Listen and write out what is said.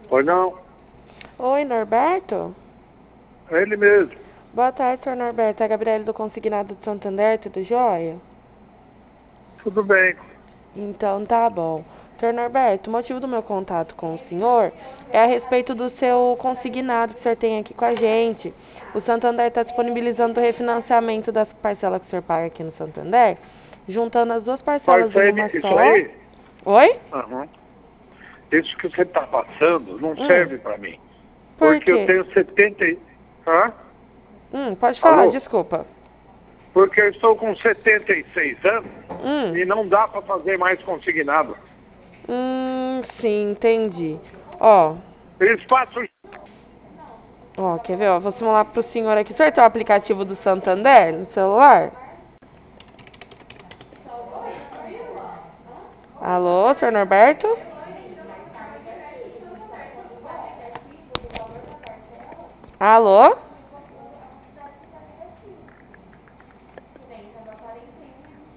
Pois não, Oi, Norberto? é ele mesmo. Boa tarde, senhor Norberto. É a Gabriele do Consignado de Santander, tudo jóia? Tudo bem. Então tá bom. Senhor Norberto, o motivo do meu contato com o senhor é a respeito do seu consignado que o senhor tem aqui com a gente. O Santander está disponibilizando o refinanciamento das parcelas que o senhor paga aqui no Santander, juntando as duas Mas parcelas isso em aí, uma isso só. aí, Oi? aham, isso que você está passando não Hum, serve para mim. por Porque eu quê? tenho 70 Hã? Pode falar, Alô? desculpa. Porque eu estou com 76 anos Hum, e não dá para fazer mais consignado. sim, entendi. Ó, Eles passam. quer ver? Ó, vou simular pro senhor aqui. O senhor tem o aplicativo do Santander no celular? Alô, senhor Norberto? Alô?